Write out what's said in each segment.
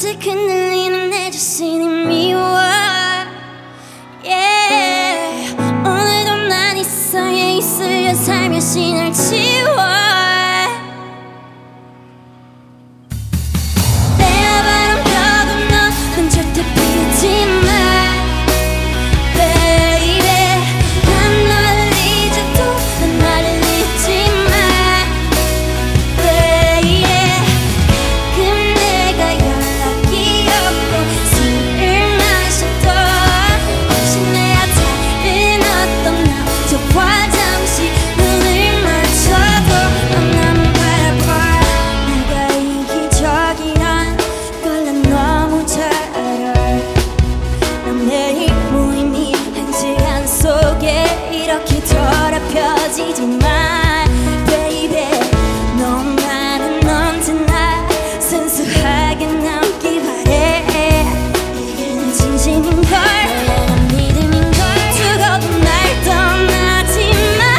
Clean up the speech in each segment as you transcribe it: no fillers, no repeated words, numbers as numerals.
조금씩 흔들리는 내 자신이 미워. Yeah. 오늘도 난 이 세상에 있으려 살며시 날 지워. 내가 바람펴도 너는 절대 피우지 마. Baby 난 널 잊어도 난 나를 잊지 마. Baby 가끔 내가 연락이 없고 술을 마셔도 혹시 내가 다른 어떤 남자와 잠시 눈을 맞춰도 넌 나만 바라봐. 내가 이기적이란 걸 난 너무 잘 알아. 난 매일 무의미 한 시간 속에 이렇게 더럽혀지지만 Baby 너만은 언제나 순수하게 남기 바래. 이게 내 진심인걸 난 믿음인걸. 죽어도 날 떠나지 마.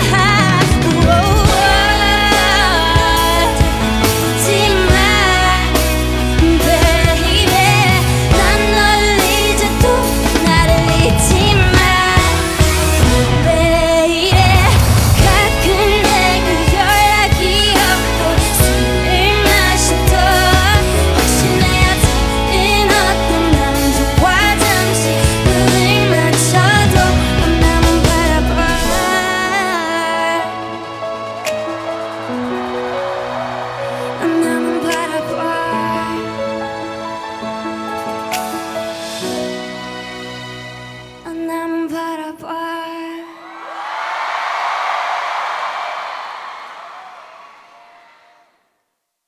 잊지 마. Baby 난 널 잊어도 나를 잊지 마. Baby 가끔 내가 연락이 없고 술을 마셔도 혹시 내가 다른 어떤 남자와 잠시 눈을 맞춰도 넌 나만 바라봐. 넌 나만 바라봐. 넌 나만 바라봐.